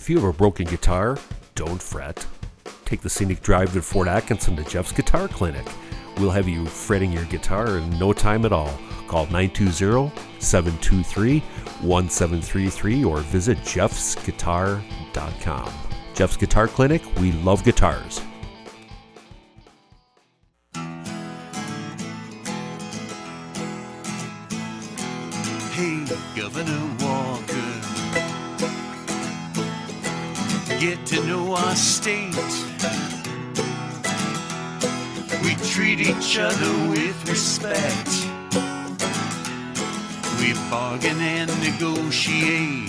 If you have a broken guitar, don't fret. Take the scenic drive to Fort Atkinson to Jeff's Guitar Clinic. We'll have you fretting your guitar in no time at all. Call 920-723-1733 or visit jeffsguitar.com. Jeff's Guitar Clinic, we love guitars. Hey, Governor Walker, get to know our state. We treat each other with respect. We bargain and negotiate.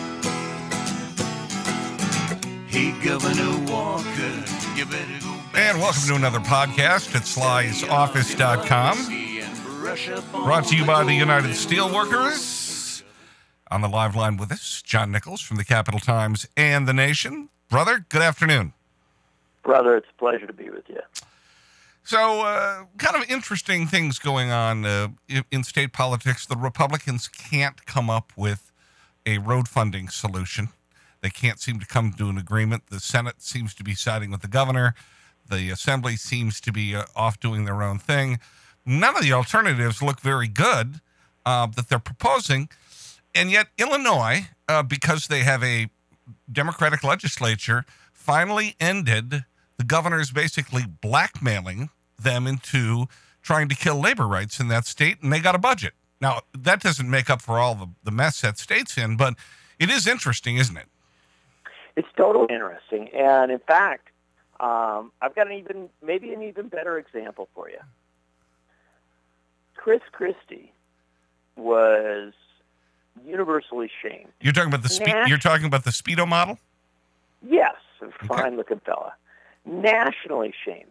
Hey, Governor Walker, you better go back. And welcome to another podcast at slysoffice.com. Brought to you by the United Steelworkers. On the live line with us, John Nichols from the Capital Times and The Nation. Brother, good afternoon. Brother, it's a pleasure to be with you. So, kind of interesting things going on in state politics. The Republicans can't come up with a road funding solution. They can't seem to come to an agreement. The Senate seems to be siding with the governor. The Assembly seems to be off doing their own thing. None of the alternatives look very good that they're proposing. And yet Illinois, because they have a Democratic legislature, finally ended the governor's basically blackmailing them into trying to kill labor rights in that state, and they got a budget. Now, that doesn't make up for all the mess that state's in, but it is interesting, isn't it? It's totally interesting. And in fact, I've got an even better example for you. Chris Christie was universally shamed. You're talking about the Speedo model? Yes, a fine-looking fella. Nationally shamed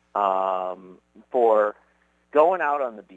for going out on the beach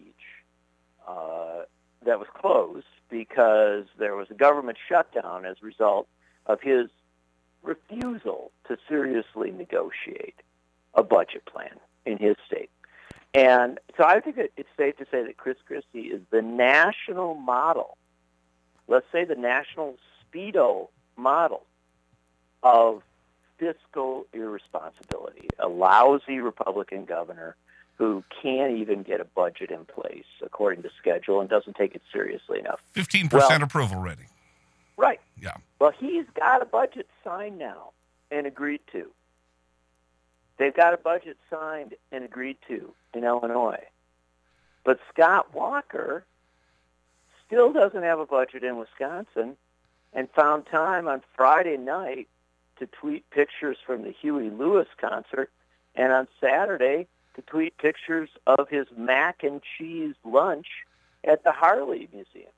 that was closed because there was a government shutdown as a result of his refusal to seriously negotiate a budget plan in his state. And so I think it's safe to say that Chris Christie is the national model, let's say the national Speedo model of fiscal irresponsibility, a lousy Republican governor who can't even get a budget in place according to schedule and doesn't take it seriously enough. 15% approval rating. Right. Yeah. Well, he's got a budget signed now and agreed to. They've got a budget signed and agreed to in Illinois. But Scott Walker still doesn't have a budget in Wisconsin and found time on Friday night to tweet pictures from the Huey Lewis concert and on Saturday to tweet pictures of his mac and cheese lunch at the Harley Museum.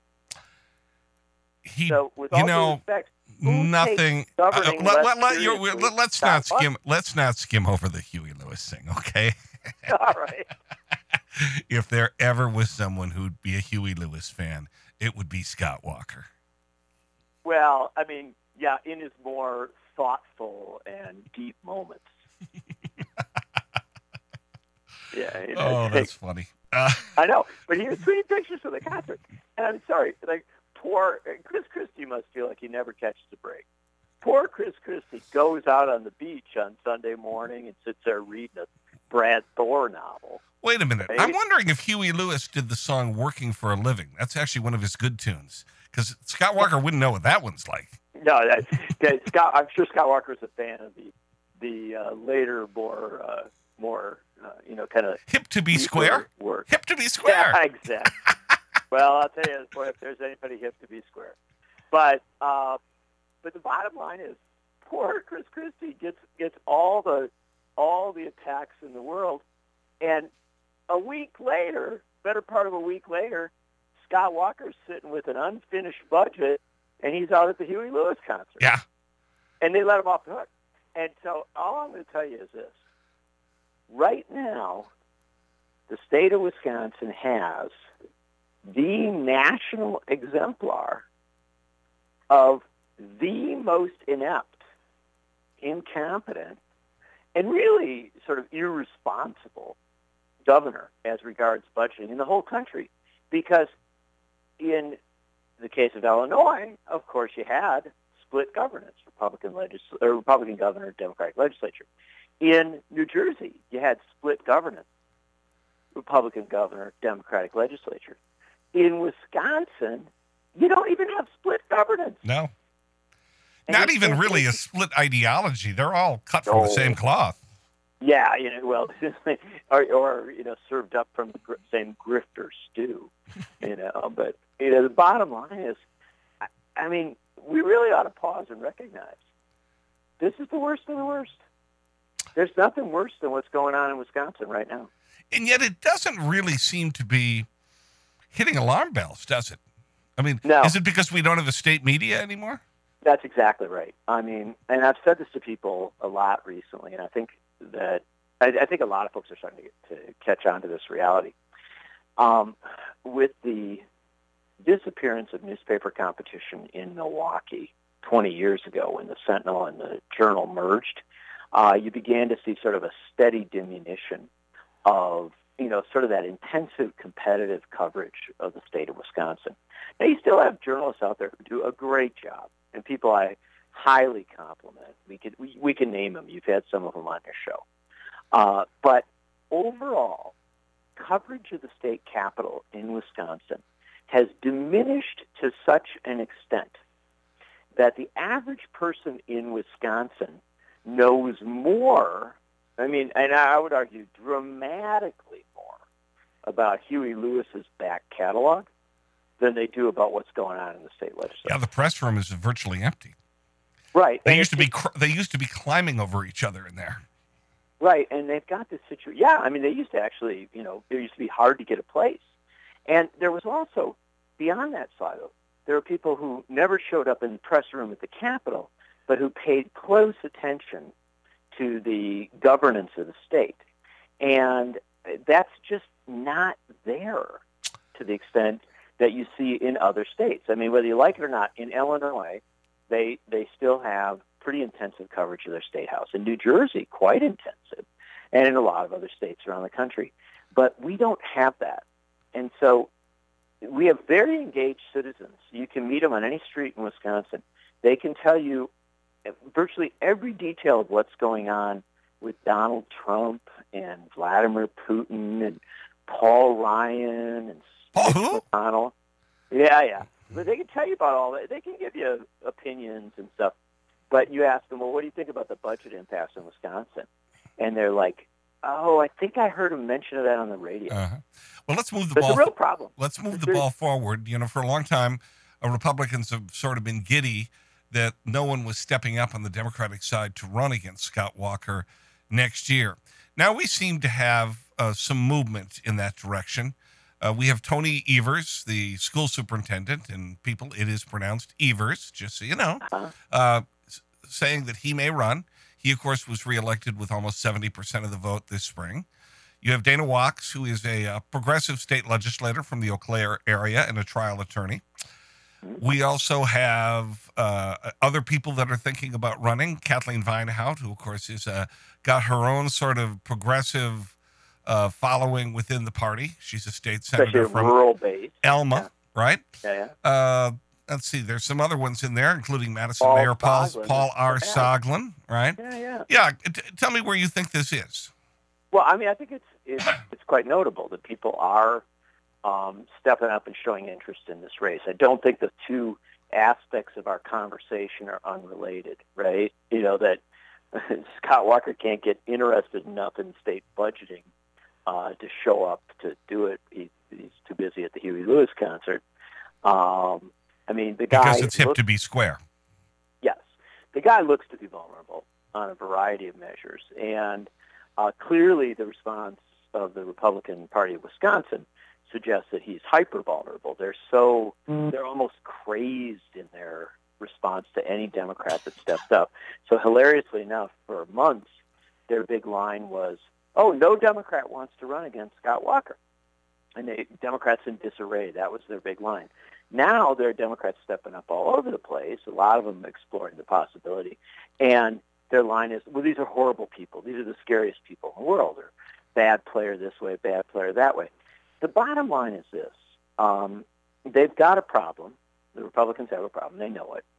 So, with all due respect, nothing. Let's not skim over the Huey Lewis thing, okay? All right. If there ever was someone who'd be a Huey Lewis fan, it would be Scott Walker. Well, I mean, yeah, in his more thoughtful and deep moments. Yeah. That's funny. I know, but he was tweeting pictures from the concert, and I'm sorry, poor Chris Christie must feel like he never catches a break. Poor Chris Christie goes out on the beach on Sunday morning and sits there reading a Brad Thor novel. Wait a minute. Right? I'm wondering if Huey Lewis did the song Working for a Living. That's actually one of his good tunes, because Scott Walker wouldn't know what that one's like. No, Scott. I'm sure Scott Walker's a fan of the later, more kind of hip to be square work. Hip to be square. Yeah, exactly. Well, I'll tell you, boy, if there's anybody hip to be square. But the bottom line is, poor Chris Christie gets all the attacks in the world, and a week later, better part of a week later, Scott Walker's sitting with an unfinished budget, and he's out at the Huey Lewis concert. Yeah. And they let him off the hook. And so all I'm going to tell you is this. Right now, the state of Wisconsin has the national exemplar of the most inept, incompetent, and really sort of irresponsible governor as regards budgeting in the whole country. Because in the case of Illinois, of course, you had split governance, Republican governor, Democratic legislature. In New Jersey, you had split governance, Republican governor, Democratic legislature. In Wisconsin, you don't even have split governance. No. Not even really a split ideology. They're all cut from the same cloth. Yeah, well, or served up from the same grifter stew, But the bottom line is, I mean, we really ought to pause and recognize this is the worst of the worst. There's nothing worse than what's going on in Wisconsin right now. And yet it doesn't really seem to be hitting alarm bells, does it? I mean, no. Is it because we don't have a state media anymore? That's exactly right. I mean, and I've said this to people a lot recently, and I think that I think a lot of folks are starting to catch on to this reality. With the disappearance of newspaper competition in Milwaukee 20 years ago when the Sentinel and the Journal merged, you began to see sort of a steady diminution of, sort of that intensive competitive coverage of the state of Wisconsin. Now, you still have journalists out there who do a great job, and people I highly compliment. We can name them. You've had some of them on your show. But overall, coverage of the state capitol in Wisconsin has diminished to such an extent that the average person in Wisconsin knows more, and I would argue dramatically more about Huey Lewis's back catalog than they do about what's going on in the state legislature. Yeah, the press room is virtually empty. Right. They used to be climbing over each other in there. Right, and they've got this situation. Yeah, they used to actually, it used to be hard to get a place. And there was also, beyond that side, there were people who never showed up in the press room at the Capitol, but who paid close attention to the governance of the state. And that's just not there to the extent that you see in other states. Whether you like it or not, in Illinois, they still have pretty intensive coverage of their state house. In New Jersey, quite intensive, and in a lot of other states around the country. But we don't have that. And so we have very engaged citizens. You can meet them on any street in Wisconsin. They can tell you virtually every detail of what's going on with Donald Trump and Vladimir Putin and Paul Ryan and Paul Mitch who? McConnell. Yeah. But they can tell you about all that. They can give you opinions and stuff. But you ask them, well, what do you think about the budget impasse in Wisconsin? And they're like, oh, I think I heard him mention that on the radio. Uh-huh. Well, let's move the That's ball. a real problem. Let's move the ball forward. For a long time, Republicans have sort of been giddy that no one was stepping up on the Democratic side to run against Scott Walker next year. Now we seem to have some movement in that direction. We have Tony Evers, the school superintendent, and people, it is pronounced Evers, just so you know, saying that he may run. He, of course, was reelected with almost 70% of the vote this spring. You have Dana Wachs, who is a progressive state legislator from the Eau Claire area and a trial attorney. We also have other people that are thinking about running. Kathleen Vinehout, who, of course, is got her own sort of progressive following within the party. She's a state senator from rural base. Elma, right? Yeah. Let's see. There's some other ones in there, including Madison Mayor Paul R. Soglin, right? Yeah. Tell me where you think this is. Well, I think it's quite notable that people are stepping up and showing interest in this race. I don't think the two aspects of our conversation are unrelated, right? That Scott Walker can't get interested enough in state budgeting to show up to do it. He's too busy at the Huey Lewis concert. The guy... Because it's hip to be square. Yes. The guy looks to be vulnerable on a variety of measures. And clearly the response of the Republican Party of Wisconsin suggests that he's hyper vulnerable. They're almost crazed in their response to any Democrat that steps up. So hilariously enough, for months, their big line was, oh, no Democrat wants to run against Scott Walker. And Democrats in disarray. That was their big line. Now there are Democrats stepping up all over the place, a lot of them exploring the possibility. And their line is, well, these are horrible people. These are the scariest people in the world. They're bad player this way, bad player that way. The bottom line is this. They've got a problem. The Republicans have a problem. They know it.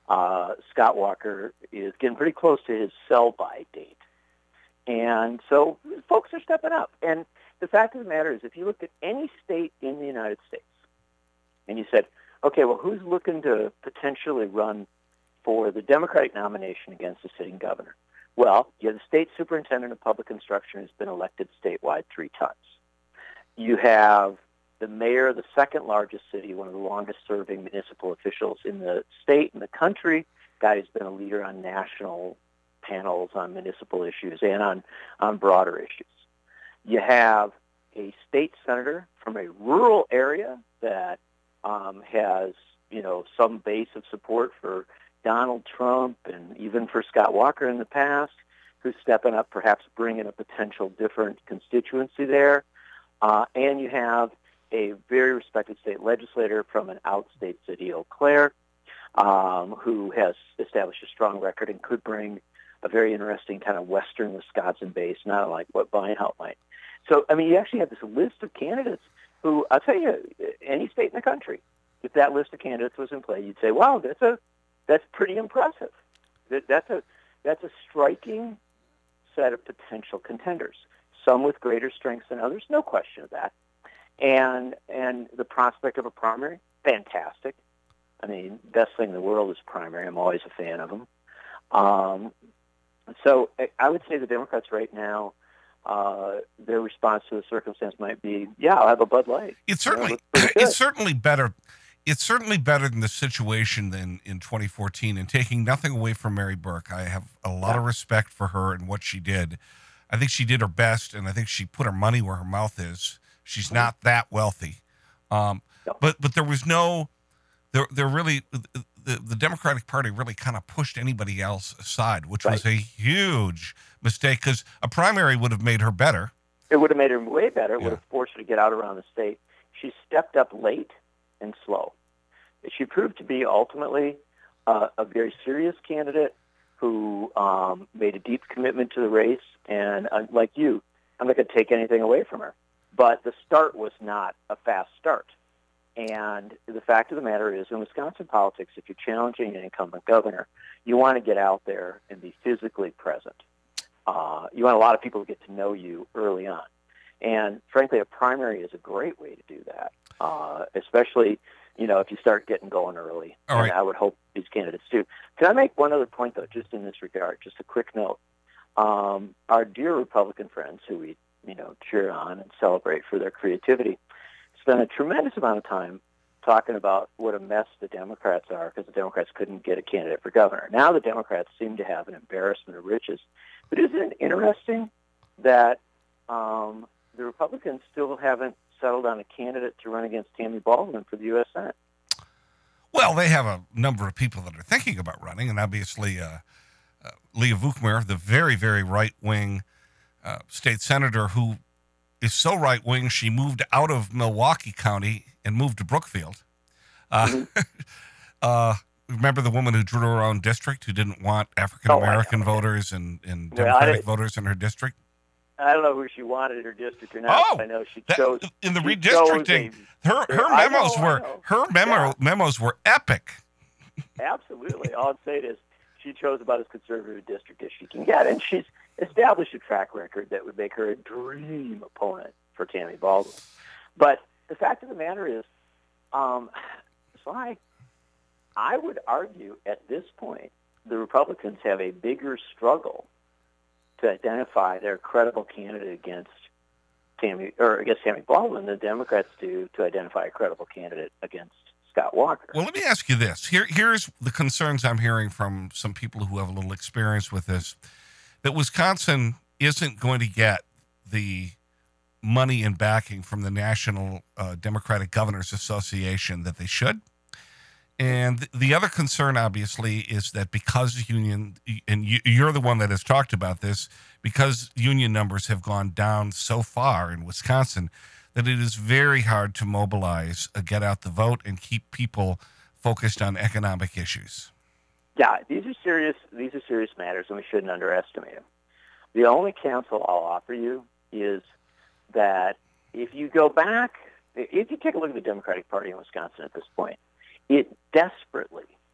Scott Walker is getting pretty close to his sell-by date. And so folks are stepping up. And the fact of the matter is, if you looked at any state in the United States and you said, okay, well, who's looking to potentially run for the Democratic nomination against the sitting governor? Well, you have the state superintendent of public instruction who's been elected statewide 3 times. You have the mayor of the second largest city, one of the longest serving municipal officials in the state and the country, guy who's been a leader on national panels on municipal issues and on broader issues. You have a state senator from a rural area that has, some base of support for Donald Trump and even for Scott Walker in the past, who's stepping up, perhaps bringing a potential different constituency there. And you have a very respected state legislator from an outstate city, Eau Claire, who has established a strong record and could bring a very interesting kind of Western Wisconsin base, not unlike what Vinehout might. So, you actually have this list of candidates who, I'll tell you, any state in the country, if that list of candidates was in play, you'd say, wow, that's pretty impressive. That's a striking set of potential contenders, some with greater strengths than others, no question of that. And the prospect of a primary, fantastic. Best thing in the world is primary. I'm always a fan of them. So I would say the Democrats right now, their response to the circumstance might be, yeah, I'll have a Bud Light. It's certainly better. It's certainly better than the situation than in 2014. And taking nothing away from Mary Burke, I have a lot of respect for her and what she did. I think she did her best, and I think she put her money where her mouth is. She's not that wealthy, but there was the Democratic Party really kind of pushed anybody else aside, which was a huge mistake because a primary would have made her better. It would have made her way better. It would have forced her to get out around the state. She stepped up late and slow. She proved to be ultimately a very serious candidate who made a deep commitment to the race. And like you, I'm not going to take anything away from her. But the start was not a fast start. And the fact of the matter is, in Wisconsin politics, if you're challenging an incumbent governor, you want to get out there and be physically present. You want a lot of people to get to know you early on. And frankly, a primary is a great way to do that, especially, if you start getting going early. All right. And I would hope these candidates do. Can I make one other point, though, just in this regard, just a quick note? Our dear Republican friends who we, cheer on and celebrate for their creativity spent a tremendous amount of time talking about what a mess the Democrats are because the Democrats couldn't get a candidate for governor. Now the Democrats seem to have an embarrassment of riches. But isn't it interesting that the Republicans still haven't settled on a candidate to run against Tammy Baldwin for the U.S. Senate? Well, they have a number of people that are thinking about running, and obviously Leah Vukmir, the very, very right-wing state senator who is so right-wing she moved out of Milwaukee County and moved to Brookfield. Remember the woman who drew her own district, who didn't want African-American voters and Democratic voters in her district? I don't know who she wanted in her district or not. Oh, I know she chose in the redistricting. Her memos were epic. Absolutely. All I'm saying is she chose about as conservative a district as she can get, and she's established a track record that would make her a dream opponent for Tammy Baldwin. But the fact of the matter is, Sly, I would argue at this point the Republicans have a bigger struggle to identify their credible candidate against Tammy Baldwin than the Democrats do to identify a credible candidate against Scott Walker. Well, let me ask you this. Here's the concerns I'm hearing from some people who have a little experience with this, that Wisconsin isn't going to get the money and backing from the National Democratic Governors Association that they should. And the other concern, obviously, is that because union, and you're the one that has talked about this, because union numbers have gone down so far in Wisconsin, that it is very hard to mobilize, get out the vote, and keep people focused on economic issues. Yeah, these are serious matters, and we shouldn't underestimate them. The only counsel I'll offer you is that if you go back, if you take a look at the Democratic Party in Wisconsin at this point, it desperately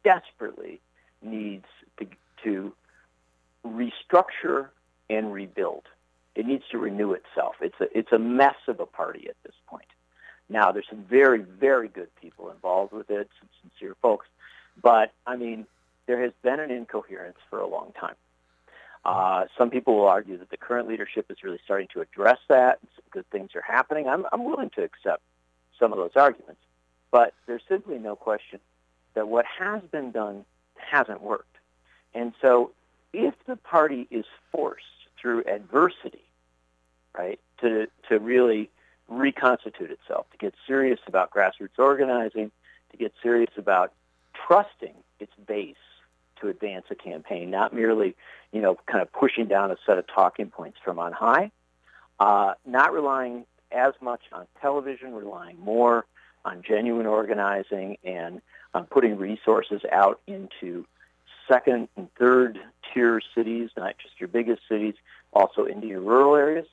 desperately needs to restructure and rebuild. It needs to renew itself. It's a mess of a party at this point. Now, there's some very, very good people involved with it, some sincere folks. But, I mean, there has been an incoherence for a long time. Some people will argue that the current leadership is really starting to address that, and some good things are happening. I'm willing to accept some of those arguments. But there's simply no question that what has been done hasn't worked. And so if the party is forced through adversity, right, to really reconstitute itself, to get serious about grassroots organizing, to get serious about trusting its base to advance a campaign, not merely, kind of pushing down a set of talking points from on high, not relying as much on television, relying more on genuine organizing and on putting resources out into second and third tier cities, not just your biggest cities, also into your rural areas.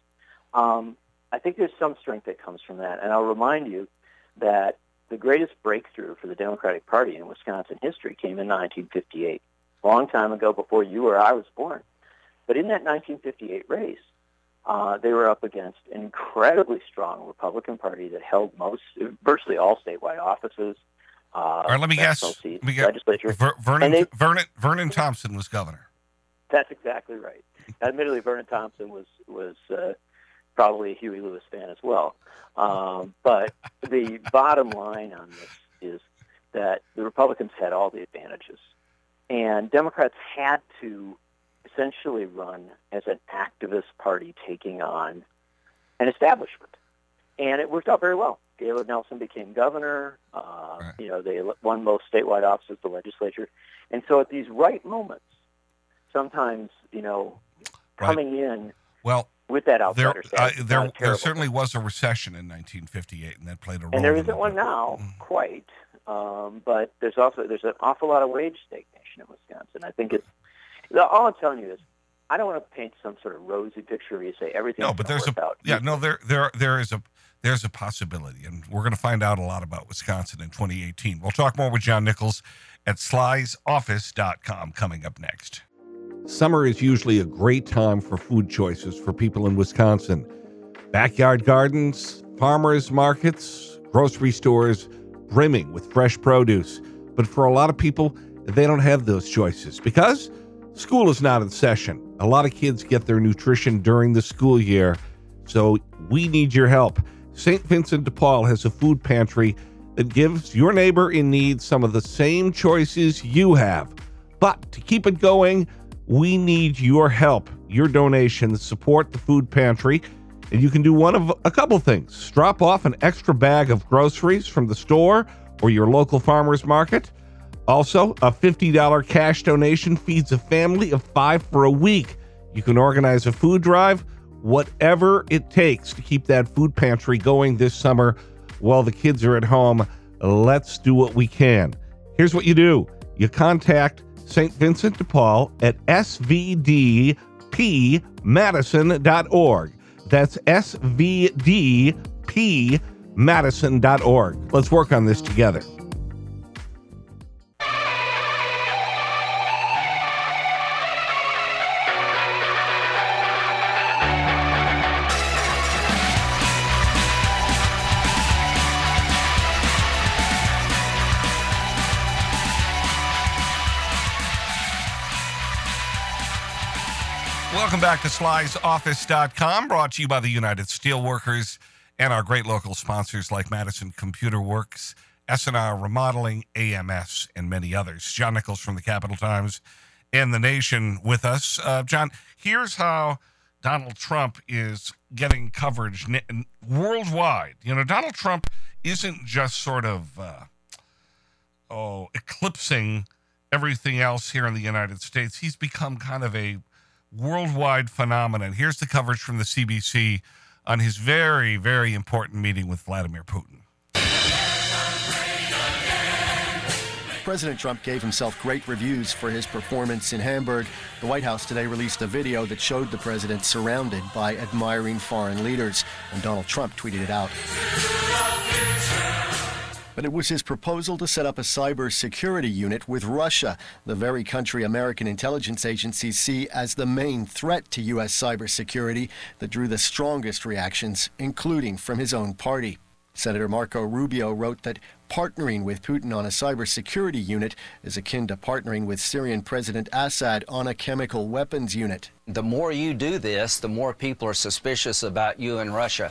I think there's some strength that comes from that. And I'll remind you that the greatest breakthrough for the Democratic Party in Wisconsin history came in 1958, a long time ago before you or I was born. But in that 1958 race, they were up against an incredibly strong Republican Party that held virtually all statewide offices. All right, let me guess. Legislature. Vernon Thompson was governor. That's exactly right. Admittedly, Vernon Thompson was probably a Huey Lewis fan as well. But the bottom line on this is that the Republicans had all the advantages, and Democrats had to essentially run as an activist party taking on an establishment. And it worked out very well. Gaylord Nelson became governor. Right. They won most statewide offices, the legislature. And so at these right moments, sometimes, coming in with that outsider status. There certainly was a recession in 1958, and that played a role. And there isn't one now, quite. But there's an awful lot of wage stagnation in Wisconsin. I think all I'm telling you is, I don't want to paint some sort of rosy picture where you say everything's going to work out. Yeah, no, there's a possibility, and we're going to find out a lot about Wisconsin in 2018. We'll talk more with John Nichols at slysoffice.com coming up next. Summer is usually a great time for food choices for people in Wisconsin. Backyard gardens, farmers markets, grocery stores brimming with fresh produce. But for a lot of people, they don't have those choices because school is not in session. A lot of kids get their nutrition during the school year, so we need your help. St. Vincent de Paul has a food pantry that gives your neighbor in need some of the same choices you have. But to keep it going, we need your help. Your donations support the food pantry, and you can do one of a couple things. Drop off an extra bag of groceries from the store or your local farmer's market. Also, a $50 cash donation feeds a family of 5 for a week. You can organize a food drive, whatever it takes to keep that food pantry going this summer while the kids are at home. Let's do what we can. Here's what you do. You contact St. Vincent de Paul at svdpmadison.org. That's svdpmadison.org. Let's work on this together. Welcome back to slysoffice.com, brought to you by the United Steelworkers and our great local sponsors like Madison Computer Works, S&R Remodeling, AMS, and many others. John Nichols from the Capital Times and The Nation with us. John, here's how Donald Trump is getting coverage worldwide. Donald Trump isn't just sort of eclipsing everything else here in the United States. He's become kind of a worldwide phenomenon. Here's the coverage from the CBC on his very, very important meeting with Vladimir Putin. President Trump gave himself great reviews for his performance in Hamburg. The White House today released a video that showed the president surrounded by admiring foreign leaders, and Donald Trump tweeted it out. But it was his proposal to set up a cybersecurity unit with Russia, the very country American intelligence agencies see as the main threat to U.S. cybersecurity, that drew the strongest reactions, including from his own party. Senator Marco Rubio wrote that partnering with Putin on a cybersecurity unit is akin to partnering with Syrian President Assad on a chemical weapons unit. The more you do this, the more people are suspicious about you and Russia.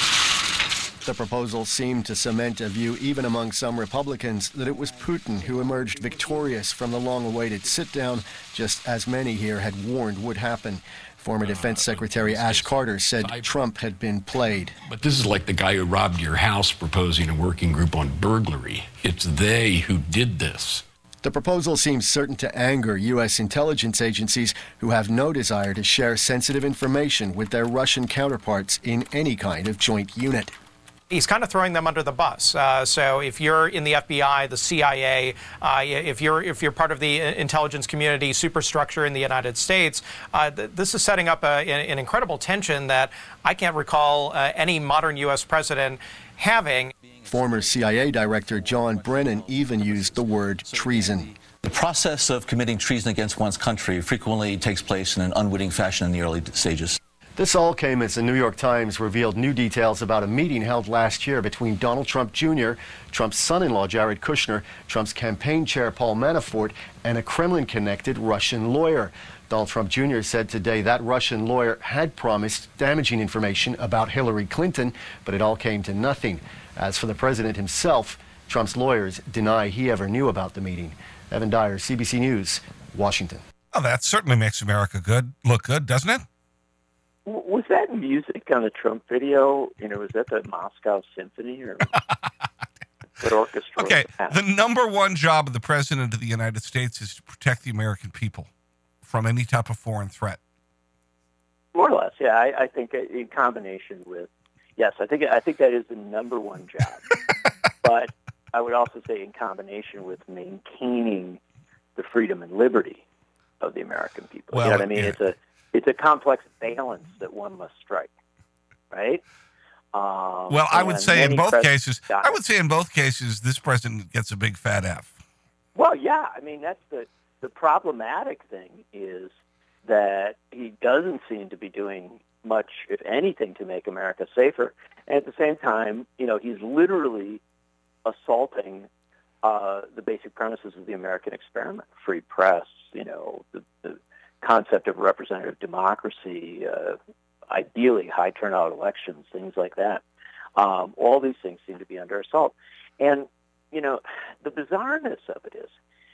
The proposal seemed to cement a view, even among some Republicans, that it was Putin who emerged victorious from the long-awaited sit-down, just as many here had warned would happen. Former Defense Secretary Ash Carter said Trump had been played. But this is like the guy who robbed your house proposing a working group on burglary. It's they who did this. The proposal seems certain to anger U.S. intelligence agencies who have no desire to share sensitive information with their Russian counterparts in any kind of joint unit. He's kind of throwing them under the bus. So if you're in the FBI, the CIA, if you're part of the intelligence community superstructure in the United States, this is setting up an incredible tension that I can't recall any modern U.S. president having. Former CIA Director John Brennan even used the word treason. The process of committing treason against one's country frequently takes place in an unwitting fashion in the early stages. This all came as the New York Times revealed new details about a meeting held last year between Donald Trump Jr., Trump's son-in-law Jared Kushner, Trump's campaign chair Paul Manafort, and a Kremlin-connected Russian lawyer. Donald Trump Jr. said today that Russian lawyer had promised damaging information about Hillary Clinton, but it all came to nothing. As for the president himself, Trump's lawyers deny he ever knew about the meeting. Evan Dyer, CBC News, Washington. Well, that certainly makes America look good, doesn't it? Was that music on the Trump video? Was that the Moscow Symphony or what orchestra? Okay, the number one job of the president of the United States is to protect the American people from any type of foreign threat. More or less, yeah. I think in combination with, yes, I think that is the number one job. But I would also say in combination with maintaining the freedom and liberty of the American people. Well, you know what I mean? Yeah. It's a complex balance that one must strike, right? Well, I would say in both cases, this president gets a big fat F. Well, yeah. I mean, that's the problematic thing is that he doesn't seem to be doing much, if anything, to make America safer. And at the same time, he's literally assaulting the basic premises of the American experiment: free press, the concept of representative democracy, ideally high turnout elections, things like that. All these things seem to be under assault. And, the bizarreness of it is,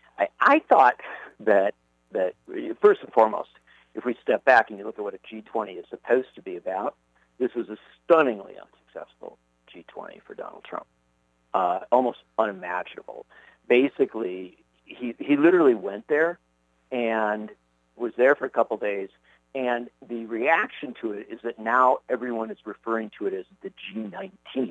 I thought that first and foremost, if we step back and you look at what a G20 is supposed to be about, this was a stunningly unsuccessful G20 for Donald Trump. Almost unimaginable. Basically, he literally went there and was there for a couple days, and the reaction to it is that now everyone is referring to it as the G19.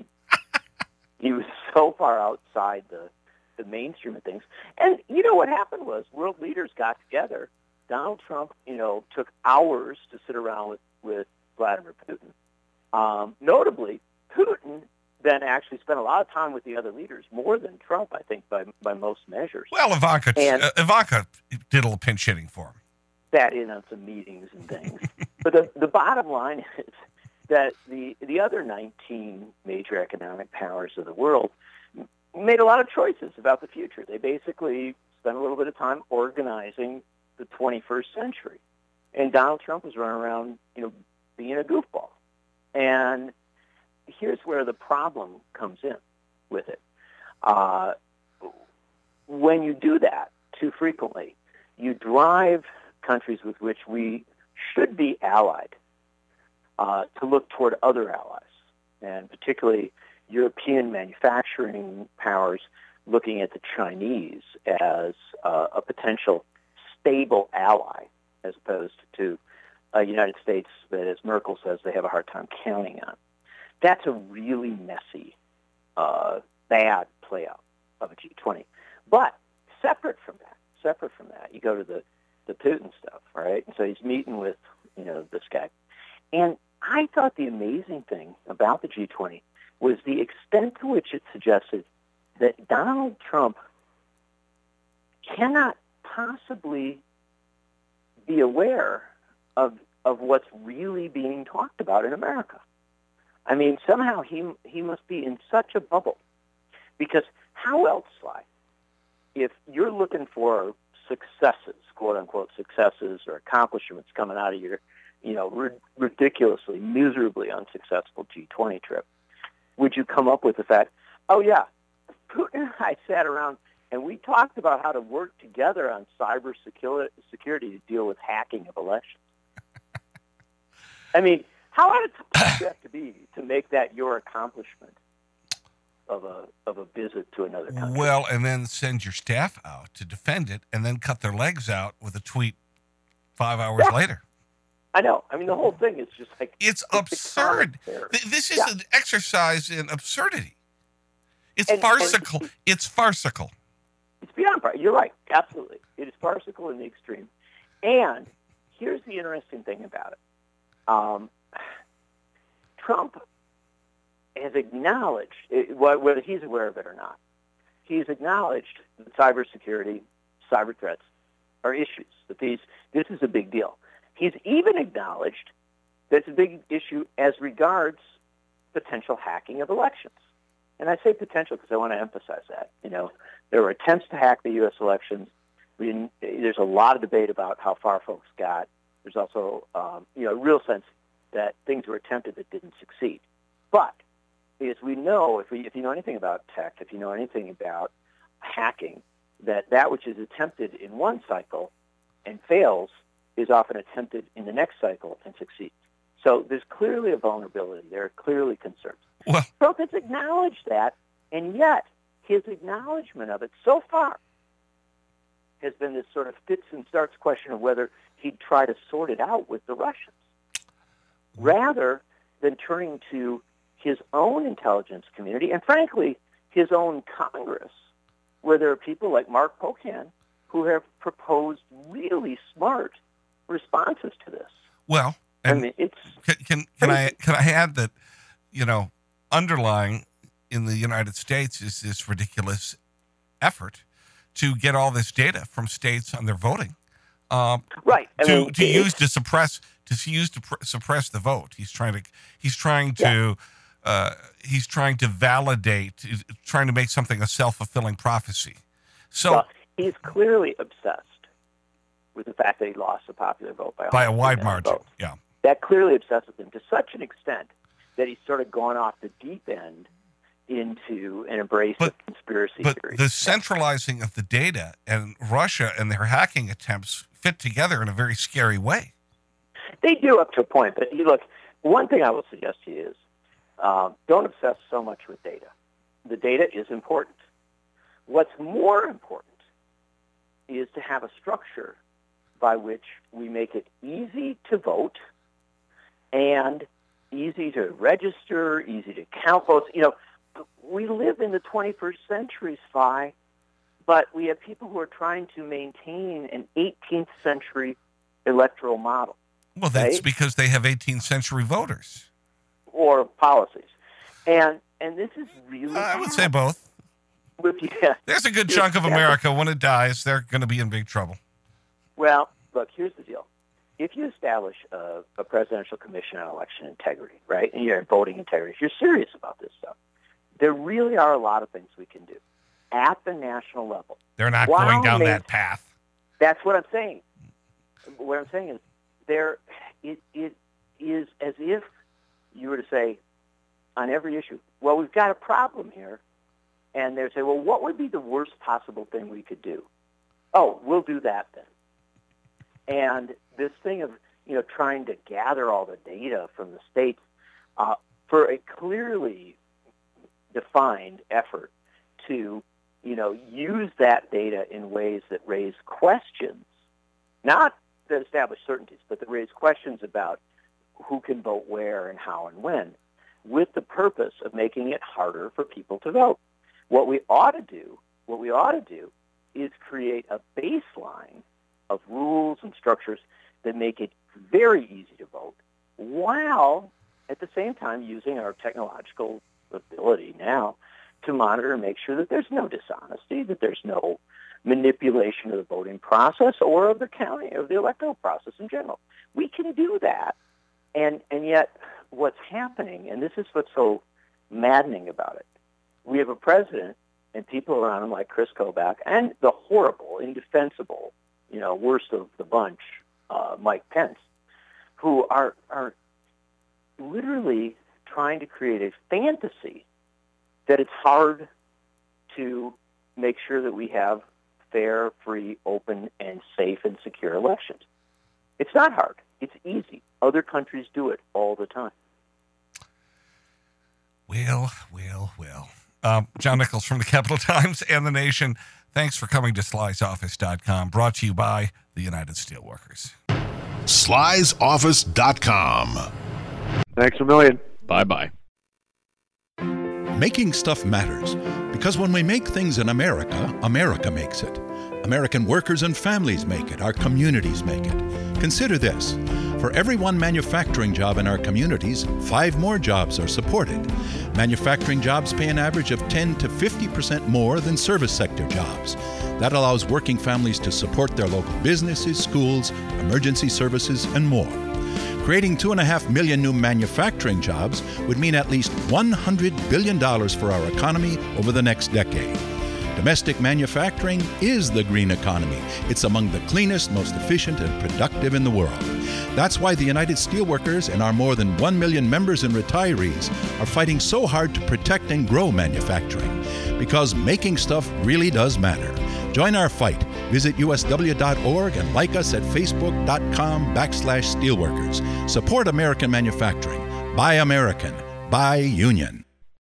He was so far outside the mainstream of things. And what happened was world leaders got together. Donald Trump, took hours to sit around with Vladimir Putin. Notably, Putin then actually spent a lot of time with the other leaders, more than Trump, I think, by most measures. Well, Ivanka did a little pinch hitting for him. Sat in on some meetings and things. But the bottom line is that the other 19 major economic powers of the world made a lot of choices about the future. They basically spent a little bit of time organizing the 21st century. And Donald Trump was running around, being a goofball. And here's where the problem comes in with it. When you do that too frequently, you drive countries with which we should be allied to look toward other allies, and particularly European manufacturing powers looking at the Chinese as a potential stable ally, as opposed to a United States that, as Merkel says, they have a hard time counting on. That's a really messy, bad play-out of a G20. But separate from that, you go to the Putin stuff, right? And so he's meeting with, this guy. And I thought the amazing thing about the G20 was the extent to which it suggested that Donald Trump cannot possibly be aware of what's really being talked about in America. I mean, somehow he must be in such a bubble, because how else, Sly, if you're looking for successes, quote unquote successes or accomplishments coming out of your, ridiculously, miserably unsuccessful G20 trip, would you come up with the fact, oh yeah, Putin and I sat around and we talked about how to work together on cyber security to deal with hacking of elections? I mean, how out of touch do you have to be to make that your accomplishment of a visit to another country? Well, and then send your staff out to defend it, and then cut their legs out with a tweet 5 hours later. I know. I mean, the whole thing is just like... It's absurd. This is an exercise in absurdity. It's farcical. It's farcical. It's beyond farcical. You're right. Absolutely. It is farcical in the extreme. And here's the interesting thing about it. Trump has acknowledged, whether he's aware of it or not, he's acknowledged that cybersecurity, cyber threats are issues, that this is a big deal. He's even acknowledged that it's a big issue as regards potential hacking of elections. And I say potential because I want to emphasize that. There were attempts to hack the U.S. elections. There's a lot of debate about how far folks got. There's also, a real sense that things were attempted that didn't succeed. But as we know, if you know anything about tech, if you know anything about hacking, that which is attempted in one cycle and fails is often attempted in the next cycle and succeeds. So there's clearly a vulnerability. There are clearly concerns. Well, Trump has acknowledged that, and yet his acknowledgement of it so far has been this sort of fits and starts question of whether he'd try to sort it out with the Russians, rather than turning to his own intelligence community and, frankly, his own Congress, where there are people like Mark Pocan who have proposed really smart responses to this. Well, and I mean, it's can I add that, underlying in the United States is this ridiculous effort to get all this data from states on their voting, right? To suppress the vote. He's trying to validate, trying to make something a self-fulfilling prophecy. So he's clearly obsessed with the fact that he lost the popular vote by a wide margin. Votes. Yeah, that clearly obsesses him to such an extent that he's sort of gone off the deep end into an embrace of conspiracy theories. But the centralizing of the data and Russia and their hacking attempts fit together in a very scary way. They do up to a point, but look, one thing I will suggest to you is don't obsess so much with data. The data is important. What's more important is to have a structure by which we make it easy to vote and easy to register, easy to count votes. We live in the 21st century, Spy, but we have people who are trying to maintain an 18th century electoral model. Well, that's because they have 18th century voters. Or policies. And this is really I would say both. Yeah. There's a good chunk of America, when it dies, they're going to be in big trouble. Well, look, here's the deal. If you establish a presidential commission on election integrity, right, and you're voting integrity, if you're serious about this stuff, there really are a lot of things we can do at the national level. They're not going down that path. That's what I'm saying. What I'm saying is it is as if you were to say on every issue, well, we've got a problem here. And they say, well, what would be the worst possible thing we could do? Oh, we'll do that then. And this thing of, trying to gather all the data from the states for a clearly defined effort to, use that data in ways that raise questions, not that establish certainties, but that raise questions about who can vote where and how and when, with the purpose of making it harder for people to vote. What we ought to do is create a baseline of rules and structures that make it very easy to vote, while at the same time using our technological ability now to monitor and make sure that there's no dishonesty, that there's no manipulation of the voting process or of the county, of the electoral process in general. We can do that. And yet what's happening, and this is what's so maddening about it, we have a president and people around him like Chris Kobach and the horrible, indefensible, worst of the bunch, Mike Pence, who are literally trying to create a fantasy that it's hard to make sure that we have fair, free, open, and safe and secure elections. It's not hard. It's easy. Other countries do it all the time. Well. John Nichols from the Capital Times and The Nation. Thanks for coming to Sly'sOffice.com, brought to you by the United Steelworkers. Sly'sOffice.com. Thanks a million. Bye-bye. Making stuff matters because when we make things in America, America makes it. American workers and families make it. Our communities make it. Consider this. For every one manufacturing job in our communities, 5 more jobs are supported. Manufacturing jobs pay an average of 10 to 50% more than service sector jobs. That allows working families to support their local businesses, schools, emergency services, and more. Creating 2.5 million new manufacturing jobs would mean at least $100 billion for our economy over the next decade. Domestic manufacturing is the green economy. It's among the cleanest, most efficient, and productive in the world. That's why the United Steelworkers and our more than 1 million members and retirees are fighting so hard to protect and grow manufacturing. Because making stuff really does matter. Join our fight. Visit usw.org and like us at facebook.com/steelworkers. Support American manufacturing. Buy American. Buy Union.